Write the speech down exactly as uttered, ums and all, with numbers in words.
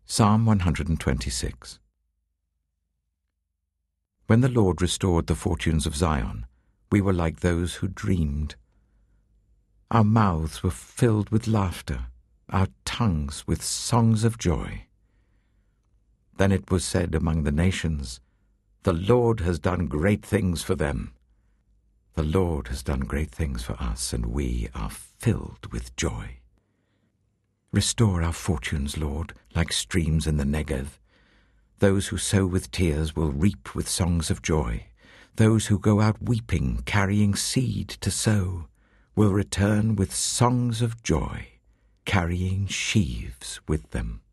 Psalm one hundred twenty-six. When the Lord restored the fortunes of Zion, we were like those who dreamed. Our mouths were filled with laughter, our tongues with songs of joy. Then it was said among the nations, "The Lord has done great things for them." The Lord has done great things for us, and we are filled with joy. Restore our fortunes, Lord, like streams in the Negev. Those who sow with tears will reap with songs of joy. Those who go out weeping, carrying seed to sow, will return with songs of joy, carrying sheaves with them.